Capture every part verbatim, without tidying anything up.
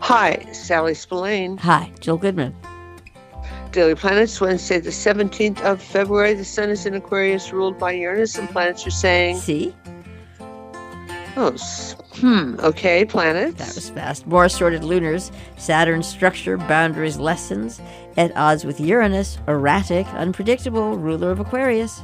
Hi, Sally Spillane. Hi, Jill Goodman. Daily Planets, Wednesday the seventeenth of February. The sun is in Aquarius, ruled by Uranus, and planets are saying... See? Oh, hmm, okay, planets. That was fast. More assorted lunars, Saturn structure, boundaries, lessons, at odds with Uranus, erratic, unpredictable, ruler of Aquarius.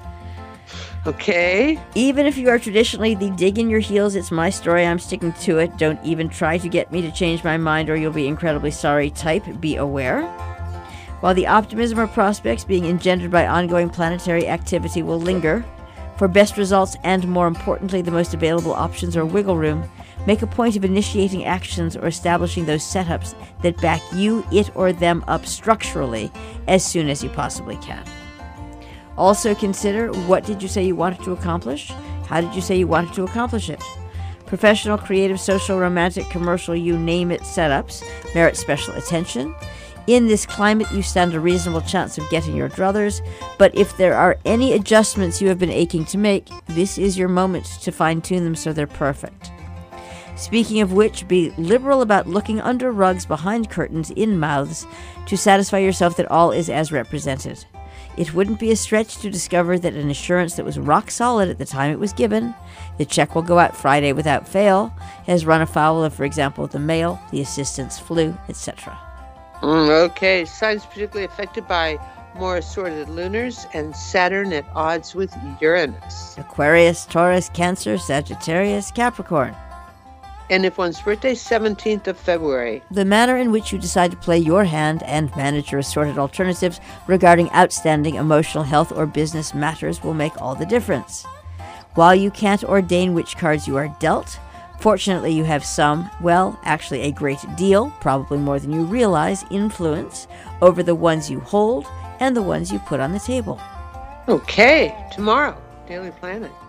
Okay. Even if you are traditionally the dig in your heels, it's my story, I'm sticking to it, don't even try to get me to change my mind or you'll be incredibly sorry type, be aware. While the optimism or prospects being engendered by ongoing planetary activity will linger, for best results and, more importantly, the most available options or wiggle room, make a point of initiating actions or establishing those setups that back you, it, or them up structurally as soon as you possibly can. Also consider, what did you say you wanted to accomplish? How did you say you wanted to accomplish it? Professional, creative, social, romantic, commercial, you name it setups merit special attention. In this climate, you stand a reasonable chance of getting your druthers, but if there are any adjustments you have been aching to make, this is your moment to fine-tune them so they're perfect. Speaking of which, be liberal about looking under rugs, behind curtains, in mouths, to satisfy yourself that all is as represented. It wouldn't be a stretch to discover that an assurance that was rock solid at the time it was given, the check will go out Friday without fail, has run afoul of, for example, the mail, the assistant's flu, et cetera. Mm, okay, signs particularly affected by more assorted lunars and Saturn at odds with Uranus. Aquarius, Taurus, Cancer, Sagittarius, Capricorn. And if one's birthday, seventeenth of February. The manner in which you decide to play your hand and manage your assorted alternatives regarding outstanding emotional health or business matters will make all the difference. While you can't ordain which cards you are dealt, fortunately you have some, well, actually a great deal, probably more than you realize, influence over the ones you hold and the ones you put on the table. Okay, tomorrow, Daily Planet.